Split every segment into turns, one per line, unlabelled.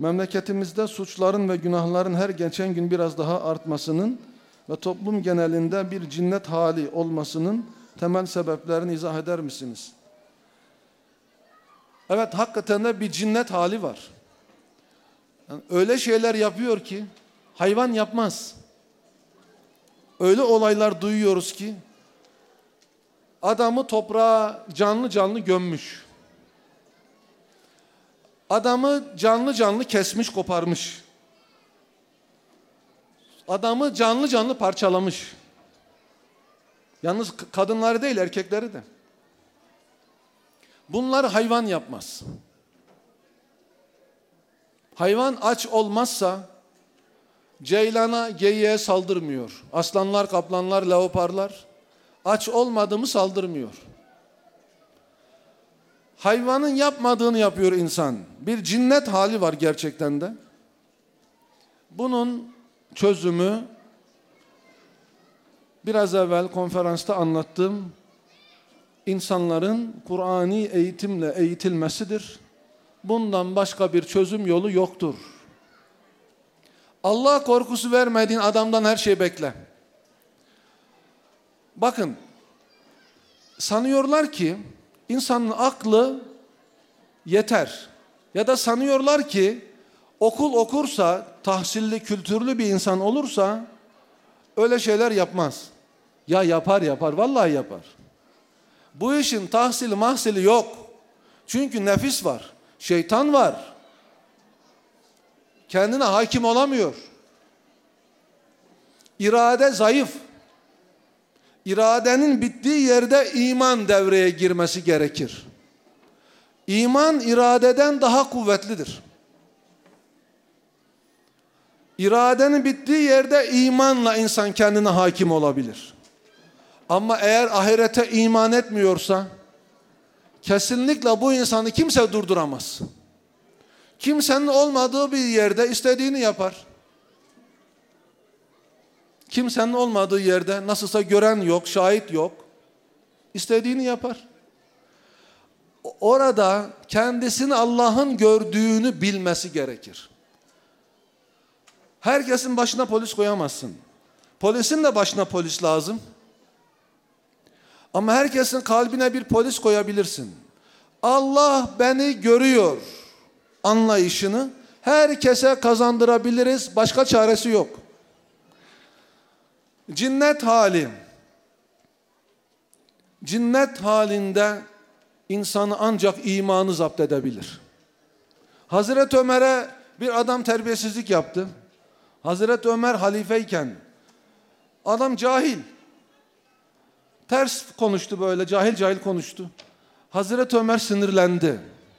memleketimizde suçların ve günahların her geçen gün biraz daha artmasının ve toplum genelinde bir cinnet hali olmasının temel sebeplerini izah eder misiniz? Evet, hakikaten de bir cinnet hali var. Yani öyle şeyler yapıyor ki hayvan yapmaz. Öyle olaylar duyuyoruz ki adamı toprağa canlı canlı gömmüş. Adamı canlı canlı kesmiş, koparmış. Adamı canlı canlı parçalamış. Yalnız kadınları değil, erkekleri de. Bunları hayvan yapmaz. Hayvan aç olmazsa ceylana, geyiğe saldırmıyor. Aslanlar, kaplanlar, leoparlar aç olmadı mı saldırmıyor. Hayvanın yapmadığını yapıyor insan. Bir cinnet hali var gerçekten de. Bunun çözümü biraz evvel konferansta anlattığım insanların Kur'ani eğitimle eğitilmesidir. Bundan başka bir çözüm yolu yoktur. Allah korkusu vermediğin adamdan her şeyi bekle. Bakın, sanıyorlar ki insanın aklı yeter. Ya da sanıyorlar ki okul okursa, tahsilli, kültürlü bir insan olursa öyle şeyler yapmaz. Ya yapar, vallahi yapar. Bu işin tahsili mahsili yok. Çünkü nefis var, şeytan var. Kendine hakim olamıyor. İrade zayıf. İradenin bittiği yerde iman devreye girmesi gerekir. İman iradeden daha kuvvetlidir. İradenin bittiği yerde imanla insan kendine hakim olabilir. Ama eğer ahirete iman etmiyorsa kesinlikle bu insanı kimse durduramaz. Kimsenin olmadığı bir yerde istediğini yapar. Kimsenin olmadığı yerde nasılsa gören yok, şahit yok. İstediğini yapar. Orada kendisini Allah'ın gördüğünü bilmesi gerekir. Herkesin başına polis koyamazsın. Polisin de başına polis lazım. Ama herkesin kalbine bir polis koyabilirsin. Allah beni görüyor anlayışını herkese kazandırabiliriz. Başka çaresi yok. Cinnet hali. Cinnet halinde insanı ancak imanı zapt edebilir. Hazreti Ömer'e bir adam terbiyesizlik yaptı. Hazreti Ömer halifeyken adam cahil. Ters konuştu böyle, cahil konuştu. Hazreti Ömer sinirlendi.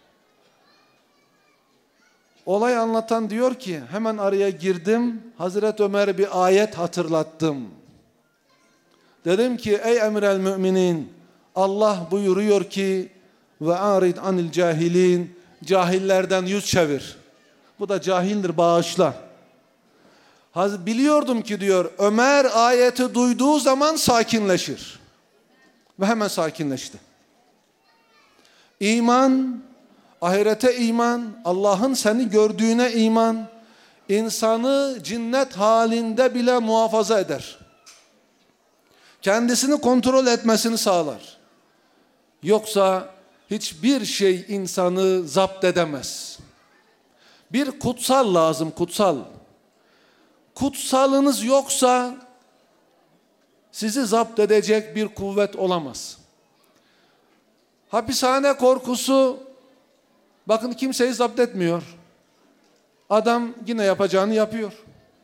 Olay anlatan diyor ki hemen araya girdim. Hazreti Ömer'e bir ayet hatırlattım. Dedim ki ey emrel müminin, Allah buyuruyor ki ve arid anil cahilin, cahillerden yüz çevir. Bu da cahildir, bağışla. Biliyordum ki diyor Ömer ayeti duyduğu zaman sakinleşir. Ve hemen sakinleşti. İman, ahirete iman, Allah'ın seni gördüğüne iman, insanı cinnet halinde bile muhafaza eder. Kendisini kontrol etmesini sağlar. Yoksa hiçbir şey insanı zapt edemez. Bir kutsal lazım, kutsal. Kutsalınız yoksa sizi zapt edecek bir kuvvet olamaz. Hapishane korkusu, bakın kimseyi zapt etmiyor. Adam yine yapacağını yapıyor.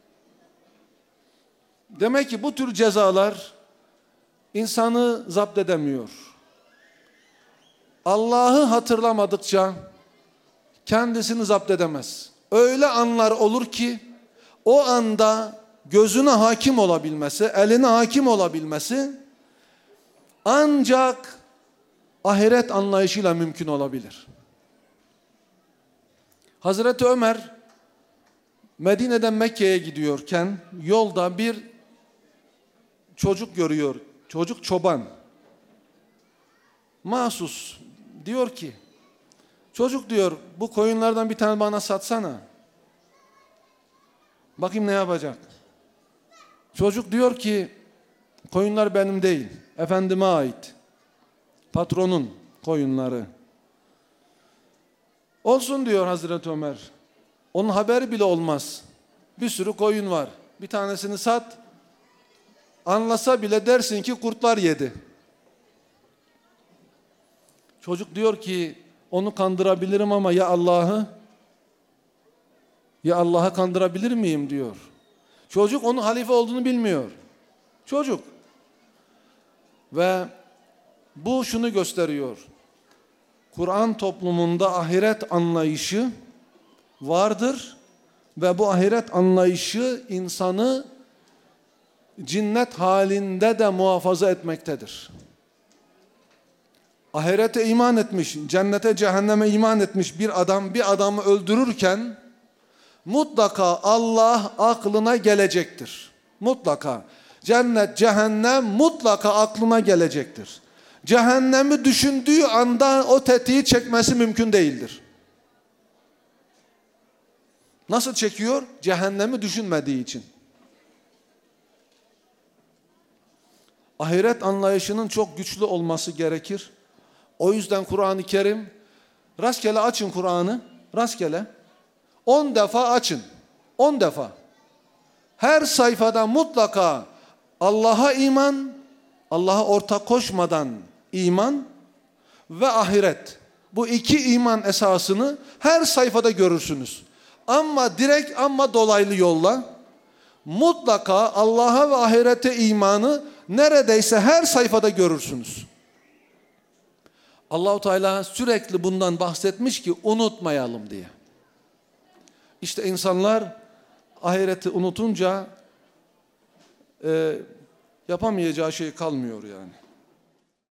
Demek ki bu tür cezalar insanı zapt edemiyor. Allah'ı hatırlamadıkça kendisini zapt edemez. Öyle anlar olur ki o anda gözüne hakim olabilmesi, eline hakim olabilmesi ancak ahiret anlayışıyla mümkün olabilir. Hazreti Ömer Medine'den Mekke'ye gidiyorken yolda bir çocuk görüyor. Çocuk çoban. Mahsus diyor ki, çocuk diyor bu koyunlardan bir tane bana satsana. Bakayım ne yapacak. Çocuk diyor ki koyunlar benim değil, efendime ait. Patronun koyunları. Olsun diyor Hazreti Ömer. Onun haberi bile olmaz. Bir sürü koyun var. Bir tanesini sat. Anlasa bile dersin ki kurtlar yedi. Çocuk diyor ki onu kandırabilirim ama ya Allah'ı kandırabilir miyim diyor. Çocuk onun halife olduğunu bilmiyor. Çocuk. Ve bu şunu gösteriyor. Kur'an toplumunda ahiret anlayışı vardır ve bu ahiret anlayışı insanı cinnet halinde de muhafaza etmektedir. Ahirete iman etmiş, cennete cehenneme iman etmiş bir adam bir adamı öldürürken mutlaka Allah aklına gelecektir. Mutlaka. Cennet, cehennem mutlaka aklına gelecektir. Cehennemi düşündüğü anda o tetiği çekmesi mümkün değildir. Nasıl çekiyor? Cehennemi düşünmediği için. Ahiret anlayışının çok güçlü olması gerekir. O yüzden Kur'an-ı Kerim, rastgele açın Kur'an'ı, rastgele. 10 defa açın. 10 defa. Her sayfada mutlaka Allah'a iman, Allah'a ortak koşmadan iman ve ahiret. Bu iki iman esasını her sayfada görürsünüz. Ama direkt ama dolaylı yolla mutlaka Allah'a ve ahirete imanı neredeyse her sayfada görürsünüz. Allah-u Teala sürekli bundan bahsetmiş ki unutmayalım diye. İşte insanlar ahireti unutunca yapamayacağı şey kalmıyor yani.